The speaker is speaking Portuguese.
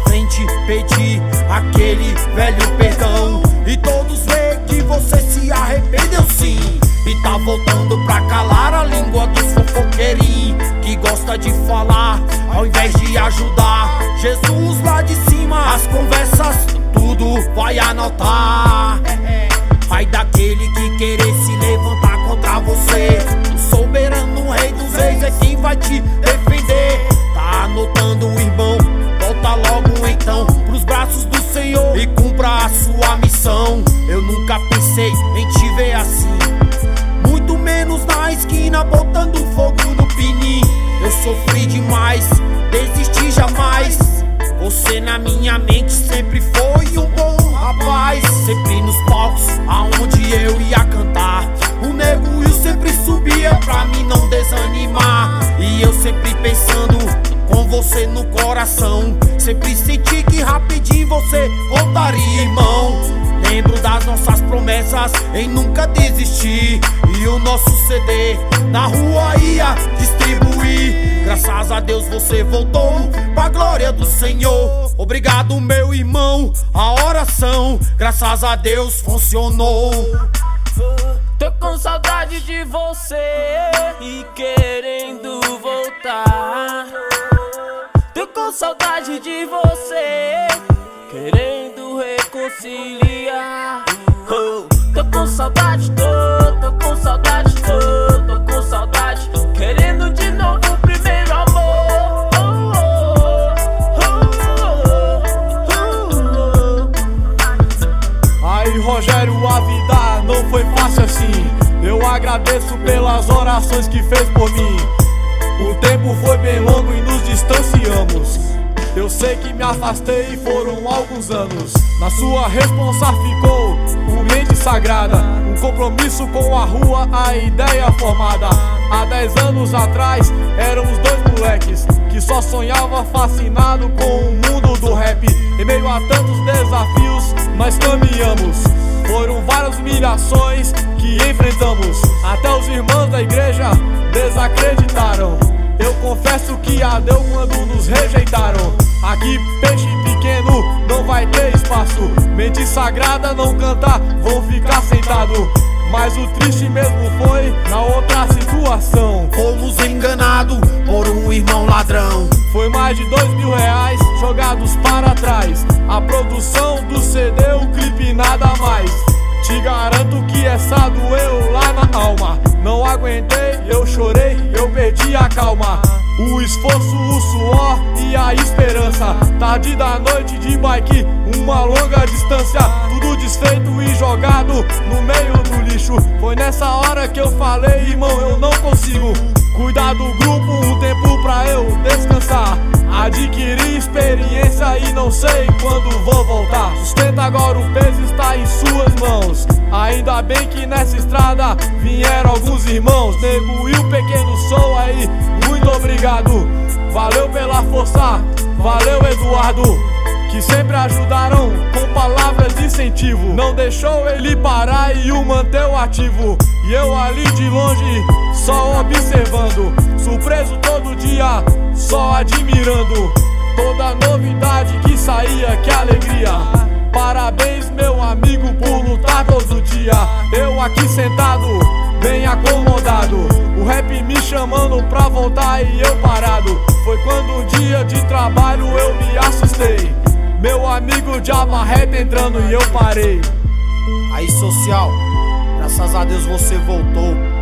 frente pedir aquele velho perdão. E todos veem que você se arrependeu sim, e tá voltando pra calar a língua dos fofoqueirinhos que gosta de falar ao invés de ajudar. Jesus lá de cima, as conversas tudo vai anotar. Ai daquele que querer se levantar contra você, o soberano rei dos reis é quem vai te defender. Tá anotando, irmão? Volta logo então pros braços do Senhor e cumpra a sua missão. Eu nunca pensei em te ver assim, muito menos na esquina botando fogo no pinim. Eu sofri demais, desisti jamais. Você na minha mente sempre foi um bom rapaz. Sempre nos palcos aonde eu ia cantar, o nego Will sempre subia pra mim não desanimar. E eu sempre pensando com você no coração, sempre senti que rapidinho você voltaria, irmão. Lembro das nossas promessas em nunca desistir, e o nosso CD na rua ia distribuir. Graças a Deus você voltou pra glória do Senhor. Obrigado meu irmão, a oração graças a Deus funcionou. Tô com saudade de você e querendo voltar. Tô com saudade de você, querendo reconciliar. Tô com saudade, tô com saudade, tô com saudade, querendo de novo o primeiro amor. Aí Rogério, a vida não foi fácil assim. Eu agradeço pelas orações que fez por mim. O tempo foi bem longo e nos distanciamos. Eu sei que me afastei e foram alguns anos. Na sua responsa ficou uma mente sagrada, um compromisso com a rua, a ideia formada. Há 10 anos atrás éramos dois moleques que só sonhava fascinado com o mundo do rap. Em meio a tantos desafios nós caminhamos. Foram várias humilhações que enfrentamos, até os irmãos da igreja desacreditaram. Eu confesso que ardeu quando nos rejeitaram. Aqui peixe pequeno não vai ter espaço, mente sagrada não canta, vão ficar sentado. Mas o triste mesmo foi na outra situação. Fomos enganados por um irmão ladrão. Foi mais de R$2.000 jogados para trás. A produção do CD, o clipe nada mais. Te garanto que essa doeu lá na alma. Não aguentei, eu chorei, eu perdi a calma. O esforço, o suor e a esperança. Tarde da noite de bike, uma longa distância. Tudo desfeito e jogado no meio do lixo. Foi nessa hora que eu falei, irmão, eu não consigo cuidar do grupo um tempo pra eu descansar. Adquiri experiência e não sei quando vou voltar. Sustenta agora, o peso está em suas mãos. Ainda bem que nessa estrada vieram alguns irmãos. Nego e o pequeno som aí, muito obrigado. Valeu pela força, valeu Eduardo, que sempre ajudaram com palavras de incentivo. Não deixou ele parar e o manteu ativo. E eu ali de longe, só observando, surpreso todo dia, só admirando toda novidade que saía, que alegria. Parabéns meu amigo por lutar todo dia. Eu aqui sentado, bem acomodado, o rap me chamando pra voltar e eu parado. Foi quando um dia de trabalho eu me assustei, meu amigo de amarreta entrando e eu parei. Aí social, graças a Deus você voltou.